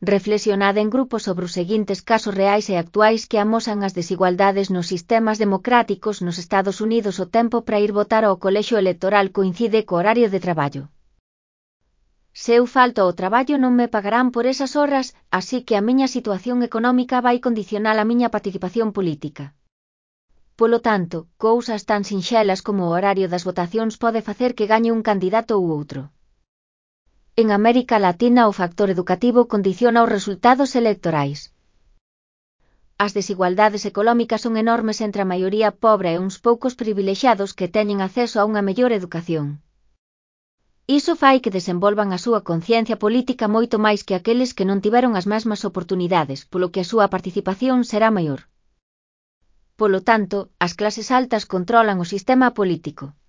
Reflexionade en grupos sobre os seguintes casos reais e actuais que amosan as desigualdades nos sistemas democráticos nos Estados Unidos. O tempo para ir votar ao colexio electoral coincide co horario de traballo. Se eu falto ao traballo non me pagarán por esas horas, así que a miña situación económica vai condicionar a miña participación política. Polo tanto, cousas tan sinxelas como o horario das votacións pode facer que gañe un candidato ou outro. En América Latina o factor educativo condiciona os resultados electorais. As desigualdades económicas son enormes entre a maioría pobre e uns poucos privilexiados que teñen acceso a unha mellor educación. Iso fai que desenvolvan a súa conciencia política moito máis que aqueles que non tiveron as mesmas oportunidades, polo que a súa participación será maior. Polo tanto, as clases altas controlan o sistema político.